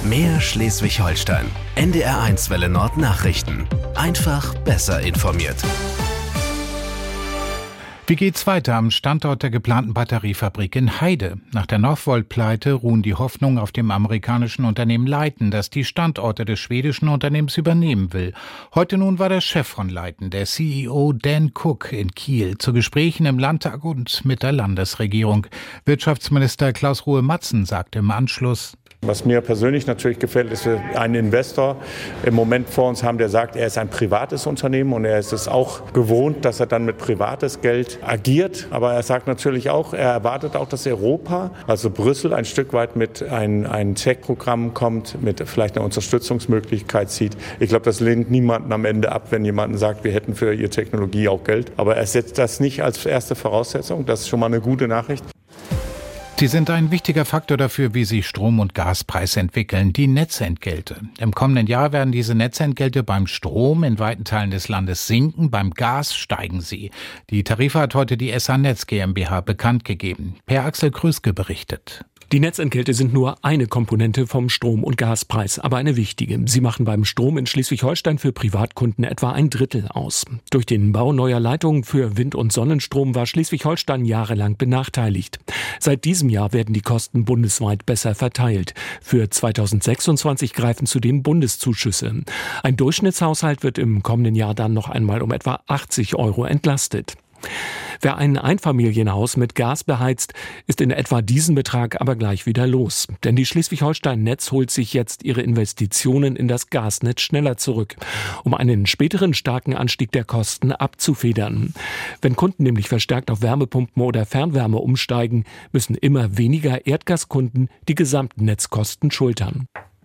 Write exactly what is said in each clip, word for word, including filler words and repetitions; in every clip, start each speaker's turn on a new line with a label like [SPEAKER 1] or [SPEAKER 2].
[SPEAKER 1] Mehr Schleswig-Holstein. N D R eins Welle Nord Nachrichten. Einfach besser informiert.
[SPEAKER 2] Wie geht's weiter am Standort der geplanten Batteriefabrik in Heide? Nach der Northvolt-Pleite ruhen die Hoffnungen auf dem amerikanischen Unternehmen Leiten, das die Standorte des schwedischen Unternehmens übernehmen will. Heute nun war der Chef von Leiten, der C E O Dan Cook, in Kiel zu Gesprächen im Landtag und mit der Landesregierung. Wirtschaftsminister Klaus Ruhe-Matzen sagte im Anschluss:
[SPEAKER 3] Was mir persönlich natürlich gefällt, ist, dass wir einen Investor im Moment vor uns haben, der sagt, er ist ein privates Unternehmen und er ist es auch gewohnt, dass er dann mit privates Geld agiert. Aber er sagt natürlich auch, er erwartet auch, dass Europa, also Brüssel, ein Stück weit mit ein, ein Tech-Programm kommt, mit vielleicht einer Unterstützungsmöglichkeit sieht. Ich glaube, das lehnt niemanden am Ende ab, wenn jemand sagt, wir hätten für ihre Technologie auch Geld. Aber er setzt das nicht als erste Voraussetzung. Das ist schon mal eine gute Nachricht.
[SPEAKER 2] Sie sind ein wichtiger Faktor dafür, wie sich Strom- und Gaspreis entwickeln, die Netzentgelte. Im kommenden Jahr werden diese Netzentgelte beim Strom in weiten Teilen des Landes sinken, beim Gas steigen sie. Die Tarife hat heute die S A Netz GmbH bekannt gegeben. Per Axel Krüske berichtet.
[SPEAKER 4] Die Netzentgelte sind nur eine Komponente vom Strom- und Gaspreis, aber eine wichtige. Sie machen beim Strom in Schleswig-Holstein für Privatkunden etwa ein Drittel aus. Durch den Bau neuer Leitungen für Wind- und Sonnenstrom war Schleswig-Holstein jahrelang benachteiligt. Seit diesem Jahr werden die Kosten bundesweit besser verteilt. Für zweitausendsechsundzwanzig greifen zudem Bundeszuschüsse. Ein Durchschnittshaushalt wird im kommenden Jahr dann noch einmal um etwa achtzig Euro entlastet. Wer ein Einfamilienhaus mit Gas beheizt, ist in etwa diesen Betrag aber gleich wieder los. Denn die Schleswig-Holstein-Netz holt sich jetzt ihre Investitionen in das Gasnetz schneller zurück, um einen späteren starken Anstieg der Kosten abzufedern. Wenn Kunden nämlich verstärkt auf Wärmepumpen oder Fernwärme umsteigen, müssen immer weniger Erdgaskunden die gesamten Netzkosten schultern.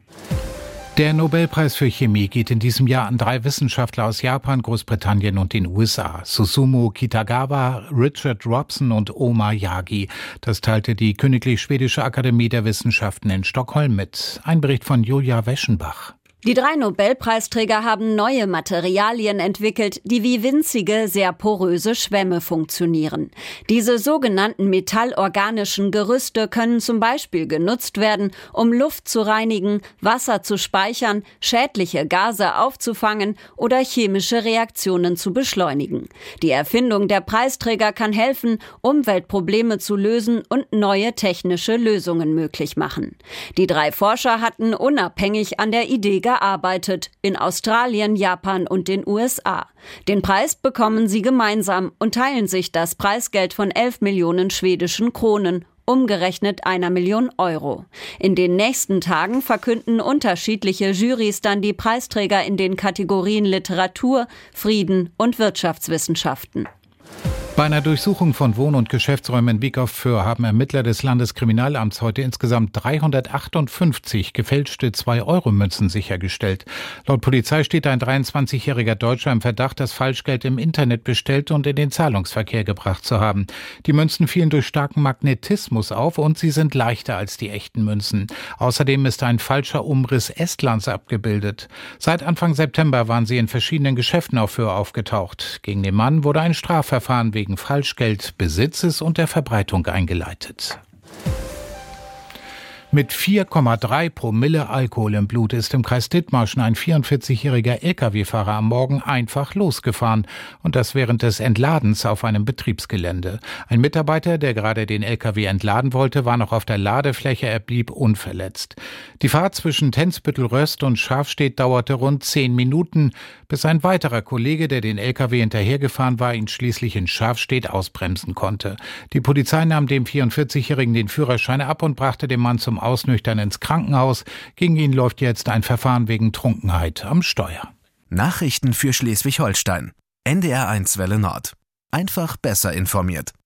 [SPEAKER 2] Der Nobelpreis für Chemie geht in diesem Jahr an drei Wissenschaftler aus Japan, Großbritannien und den U S A. Susumu Kitagawa, Richard Robson und Oma Yagi. Das teilte die Königlich Schwedische Akademie der Wissenschaften in Stockholm mit. Ein Bericht von Julia Weschenbach.
[SPEAKER 5] Die drei Nobelpreisträger haben neue Materialien entwickelt, die wie winzige, sehr poröse Schwämme funktionieren. Diese sogenannten metallorganischen Gerüste können zum Beispiel genutzt werden, um Luft zu reinigen, Wasser zu speichern, schädliche Gase aufzufangen oder chemische Reaktionen zu beschleunigen. Die Erfindung der Preisträger kann helfen, Umweltprobleme zu lösen und neue technische Lösungen möglich machen. Die drei Forscher hatten unabhängig an der Idee gearbeitet. gearbeitet, in Australien, Japan und den U S A. Den Preis bekommen sie gemeinsam und teilen sich das Preisgeld von elf Millionen schwedischen Kronen, umgerechnet einer Million Euro. In den nächsten Tagen verkünden unterschiedliche Jurys dann die Preisträger in den Kategorien Literatur, Frieden und Wirtschaftswissenschaften.
[SPEAKER 2] Bei einer Durchsuchung von Wohn- und Geschäftsräumen in Wiek auf Föhr haben Ermittler des Landeskriminalamts heute insgesamt dreihundertachtundfünfzig gefälschte zwei-Euro-Münzen sichergestellt. Laut Polizei steht ein dreiundzwanzigjähriger Deutscher im Verdacht, das Falschgeld im Internet bestellt und in den Zahlungsverkehr gebracht zu haben. Die Münzen fielen durch starken Magnetismus auf und sie sind leichter als die echten Münzen. Außerdem ist ein falscher Umriss Estlands abgebildet. Seit Anfang September waren sie in verschiedenen Geschäften auf Föhr aufgetaucht. Gegen den Mann wurde ein Strafverfahren wegen wegen Falschgeldbesitzes und der Verbreitung eingeleitet. Mit vier Komma drei Promille Alkohol im Blut ist im Kreis Dithmarschen ein vierundvierzigjähriger L K W-Fahrer am Morgen einfach losgefahren. Und das während des Entladens auf einem Betriebsgelände. Ein Mitarbeiter, der gerade den L K W entladen wollte, war noch auf der Ladefläche, er blieb unverletzt. Die Fahrt zwischen Tenzbüttel-Röst und Schafstedt dauerte rund zehn Minuten, bis ein weiterer Kollege, der den L K W hinterhergefahren war, ihn schließlich in Schafstedt ausbremsen konnte. Die Polizei nahm dem vierundvierzigjährigen den Führerschein ab und brachte den Mann zum Ausnüchtern ins Krankenhaus. Gegen ihn läuft jetzt ein Verfahren wegen Trunkenheit am Steuer.
[SPEAKER 1] Nachrichten für Schleswig-Holstein. N D R eins Welle Nord. Einfach besser informiert.